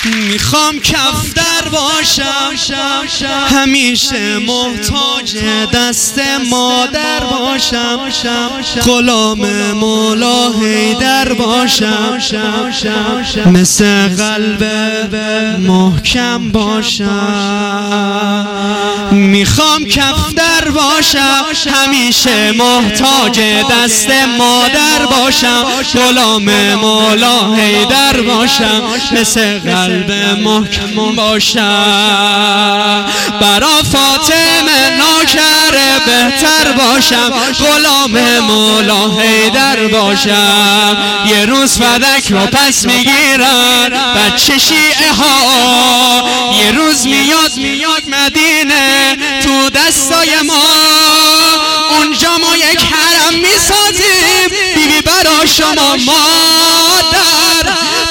میخوام کفتر باشم، همیشه محتاج دست مادر باشم، غلام مولا حیدر باشم، مثل قلب محکم باشم. میخوام کفتر باشم، همیشه محتاج دست مادر باشم، غلام مولا حیدر باشم، مثل قلب محکم باشم. برا فاطمه ناکر بهتر باشم، غلام مولا حیدر باشم. یه روز فدک رو پس میگیرن بچه شیعه ها، یه روز میاد مدینه تو دستای ما، اونجا ما یک حرم میسازیم بیبی برا شما. مادر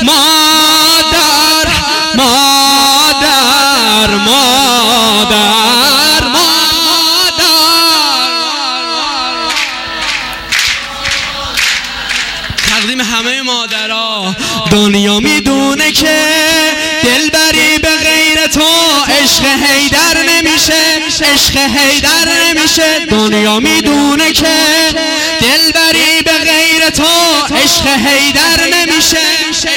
مادر مادر مادر مادر. تقدیم همه مادرها. دنیا میدونه که دلبری به غیر تو عشق حیدر نمیشه، عشق حیدر نمیشه. دنیا میدونه که دلبری به غیر تو عشق حیدر نمیشه.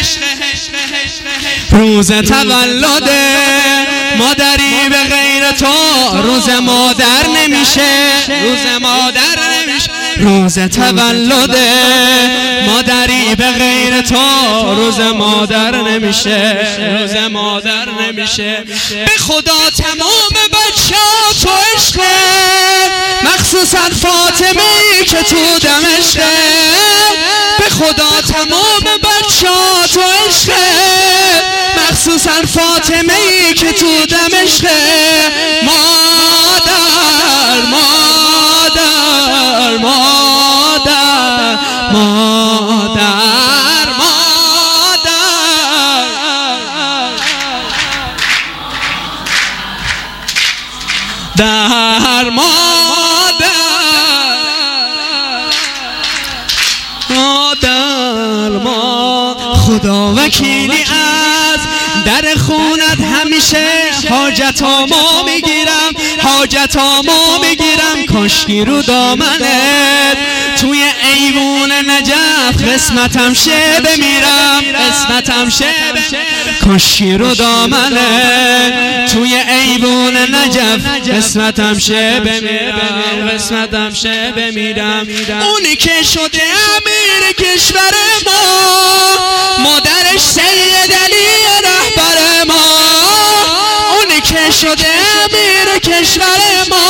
روز تولد مادری به غیر تو روز مادر نمیشه، روز مادر نمیشه. روز تولد مادری به غیر تو روز مادر نمیشه، روز مادر نمیشه. به خدا تمام بچه‌ها تو عشقه، مخصوصا فاطمه ای که تو دمشقه. به خدا تمام بچه‌ها تو عشقه، مخصوصا فاطمه ای که تو دمشقه. مادر مادر مادر مادر مادر. در مادر خدا وکیلی از در خونت همیشه حاجتامو میگیرم، حاجتامو میگیرم. کاشکی رو دامنت توی ایوون نجف قسمتم شه بمیرم، قسمتم شه بمیرم. کاشکی رو دامنت توی ایوون نجف قسمتم شه بمیرم، قسمتم شه بمیرم. اونی که شده امیر کشور ما، مادرش سید علی رهبر ما. اونی که شده امیر کشور ما،